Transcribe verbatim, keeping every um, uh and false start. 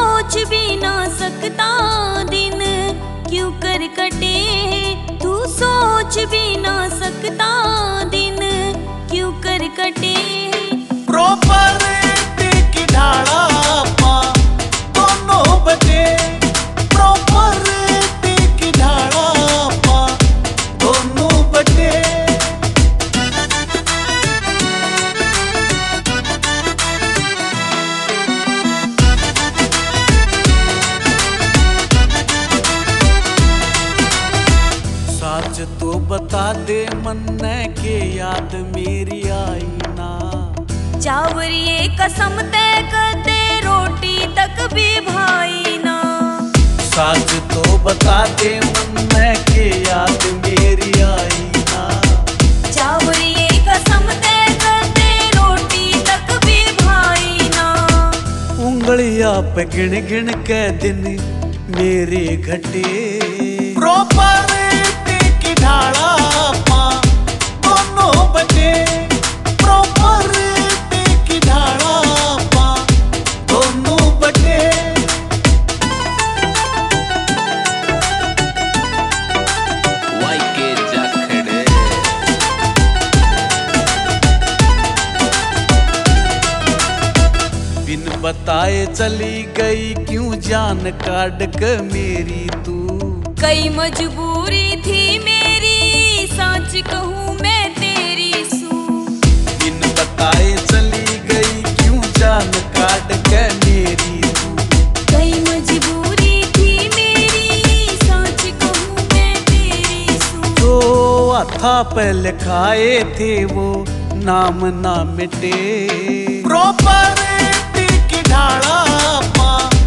सोच भी ना सकता दिन क्यों कर कटे। तू सोच भी ना सकता दिन क्यों कर कटे। प्रॉपर्टी की ढाला पा दोनों बटे। प्रॉपर्टी की ढाला पा दोनों बटे। सच तो बता दे मन्ने के याद मेरी आई ना। चावरिए कसम तय करते रोटी तक भी भाई ना। सच तो बता दे मन्ने के याद मेरी आई ना। चावरिए कसम तय करते रोटी तक भी भाई ना। उंगलियां पे गिन गिन के दिन मेरे घटे। प्रॉपर्टी की ढाला पा दोनों बटे। प्रॉपर्टी की ढाला पा दोनों बटे। वाईके जाखड़े बिन बताए चली गई क्यों जान काट के मेरी तू। कई मजबूरी थी मेरी सच कहूँ मैं तेरी सू। बिन बताए चली गई क्यों जान काट के मेरी तू। कई मजबूरी थी मेरी सच कहूँ मैं तेरी सू। जो हथा पे लिखाए थे वो नाम ना मिटे। प्रॉपर्टी की ढाला पा